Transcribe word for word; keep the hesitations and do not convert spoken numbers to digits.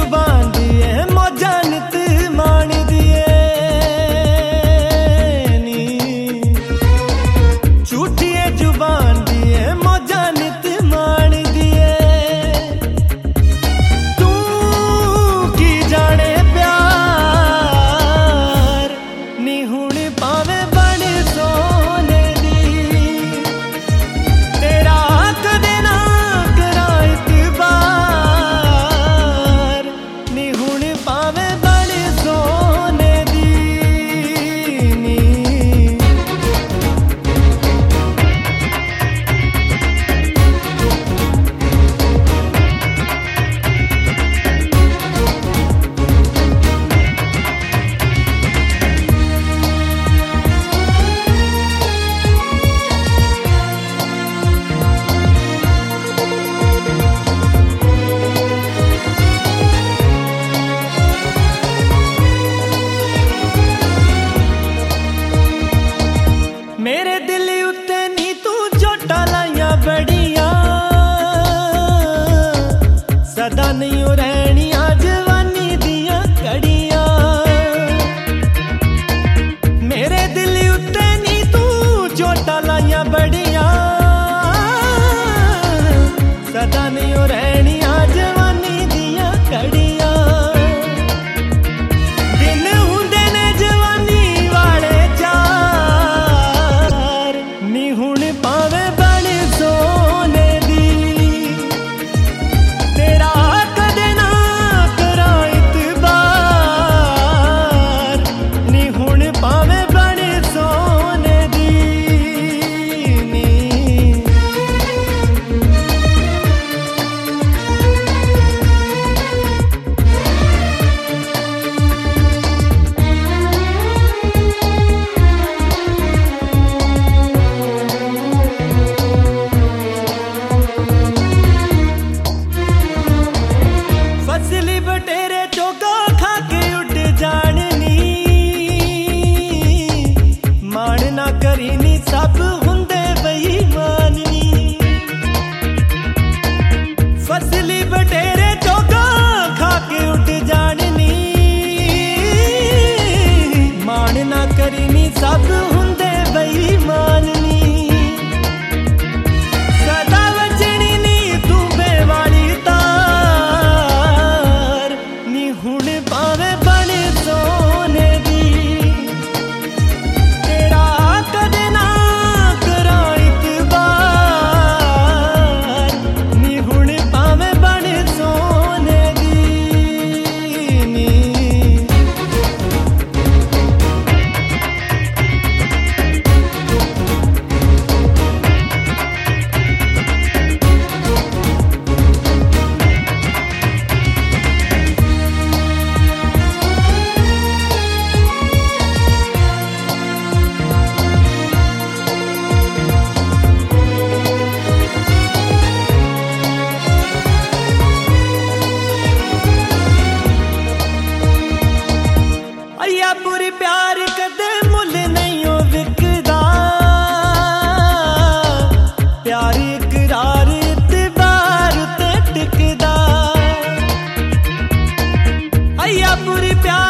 जुबान दिए मौजा नित मान दिए नी झूठी जुबान दिए मौजा नित मान दिए तू की जाने प्यार नी हुण पावे बन सोने दी तेरा कदे ना करा इतबार नी हुण पावे बन सोने दी नी मेरे दिल उत्ते नी तू झोटा लाइया बड़िया सदा नहीं रहनिया जवानी दिया कड़िया मेरे दिल उत्ते नी तू झोटा लाइया बड़िया सदा नहीं रहनिया जवानी दिया कड़िया दिन हुंदे ने जवानी वाले चार नी हुण पावे बन सोने दी तेरा कदे ना करा इतबार नी हुण पावे बन सोने दी नी फसली बटेरे चोगा खा के उठ जानी मान ना करी नी सब हुंदे बेईमानी फसली बटेरे चोगा खा के उठ जानी मान ना करी नी सब हुंदे बेईमानी सदा वजनी नी तू बेवाली तार नी हुण पावे बन सोने दी तेरा कदे ना करा इतबार नी हुण पावे बन सोने दी नी अय्या पूरी प्यार कदे मुल नहीं हो विकदा प्यार इकरार इतबार ते टिकदा अय्या पूरी प्यार